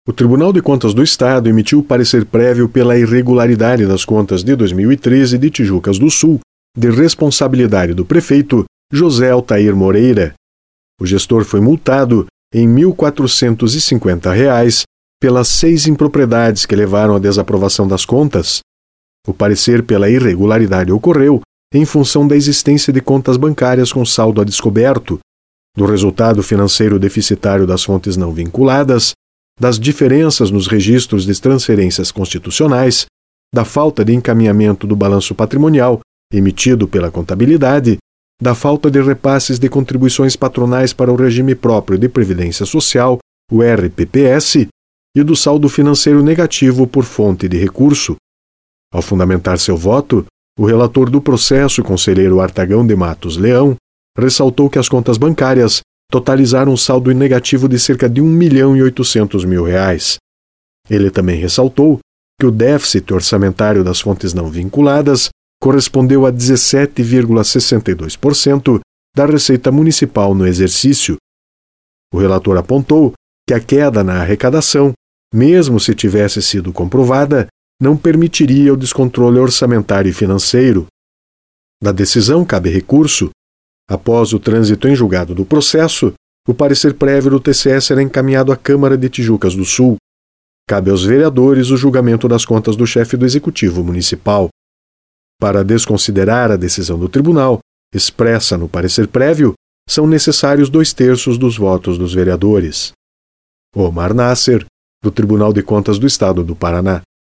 O Tribunal de Contas do Estado emitiu parecer prévio pela irregularidade das contas de 2013 de Tijucas do Sul, de responsabilidade do prefeito José Altair Moreira. O gestor foi multado em R$ 1.450 pelas 6 impropriedades que levaram à desaprovação das contas. O parecer pela irregularidade ocorreu em função da existência de contas bancárias com saldo a descoberto, do resultado financeiro deficitário das fontes não vinculadas, das diferenças nos registros de transferências constitucionais, da falta de encaminhamento do balanço patrimonial emitido pela contabilidade, da falta de repasses de contribuições patronais para o regime próprio de previdência social, o RPPS, e do saldo financeiro negativo por fonte de recurso. Ao fundamentar seu voto, o relator do processo, conselheiro Artagão de Matos Leão, ressaltou que as contas bancárias totalizaram um saldo negativo de cerca de R$ 1.800.000. Ele também ressaltou que o déficit orçamentário das fontes não vinculadas correspondeu a 17,62% da receita municipal no exercício. O relator apontou que a queda na arrecadação, mesmo se tivesse sido comprovada, não permitiria o descontrole orçamentário e financeiro. Da decisão cabe recurso. Após o trânsito em julgado do processo, o parecer prévio do TCE será encaminhado à Câmara de Tijucas do Sul. Cabe aos vereadores o julgamento das contas do chefe do Executivo Municipal. Para desconsiderar a decisão do tribunal, expressa no parecer prévio, são necessários 2/3 dos votos dos vereadores. Omar Nasser, do Tribunal de Contas do Estado do Paraná.